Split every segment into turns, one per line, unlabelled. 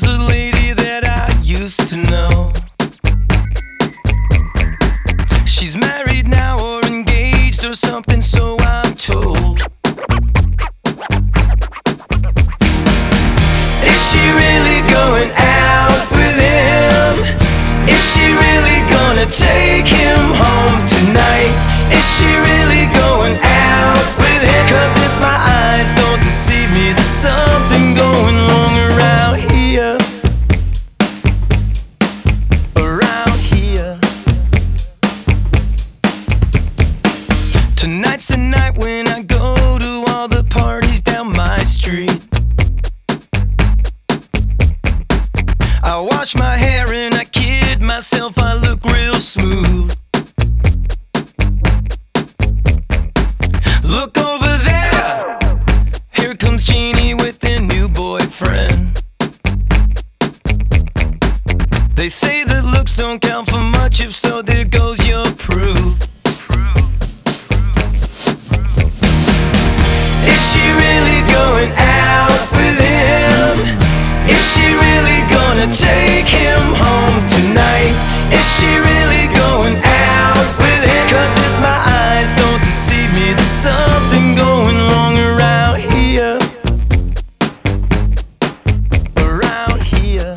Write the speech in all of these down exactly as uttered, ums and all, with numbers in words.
was a lady that I used to know. She's married now or engaged or something, so I'm told. Is she really going out with him? Is she really gonna take him home tonight? Is she really going out with him? 'Cause if my eyes don't deceive me, there's something going wrong around here. Around here. Tonight's the night when I go to all the parties down my street. I wash my hair and I kid myself, I look real smooth. Look over there, here comes Jeannie with their new boyfriend. They say that looks don't count for much, if so, there goes your proof. Is she really going out with him? Is she really gonna take him home tonight? Is she really going out with him? 'Cause if my eyes don't deceive me, there's something going wrong around here. Around here.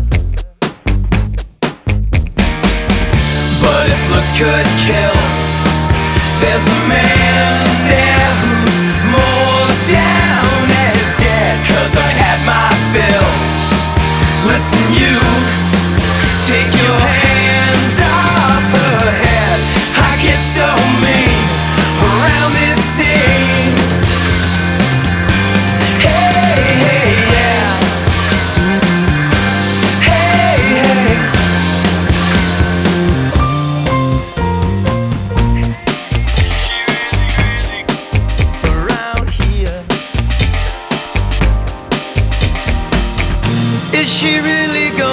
But if looks could kill, there's a man there who's more down as dead. 'Cause I had my fill. Listen, you, take your hands off her head. I get so mean around this scene. Hey, hey, yeah. Hey, hey. Around here. Is she really going?